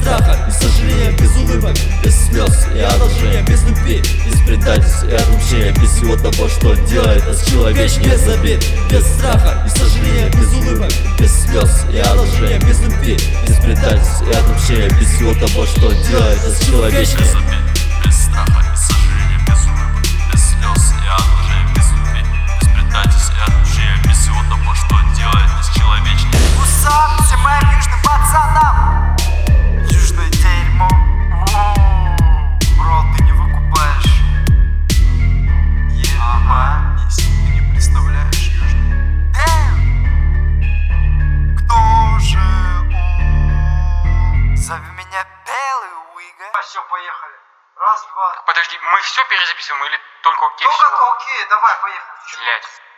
страха и сожаления, без улыбок, без слез и одолжения, без любви, без предательств и отмщения, без всего того, что делает нас человечнее. Без обид, без страха и сожаления, без улыбок, без слез и одолжения, без любви, без предательств и отмщения, без всего того, что делает нас человечнее. Без страха и сожаления, без улыбок, без слез и одолжения, без любви, без предательств и отмщения, без всего того, что делает нас человечнее. Усап всем моим южным пацанам. Южное дерьмо. Бро, ты не выкупаешь. Ага, если ты не представляешь южный. Кто же он? Зови меня Белый Уига. Все, поехали. Раз, два. Подожди, мы все перезаписываем или только окей? Ну как окей, давай, поехали. Блять.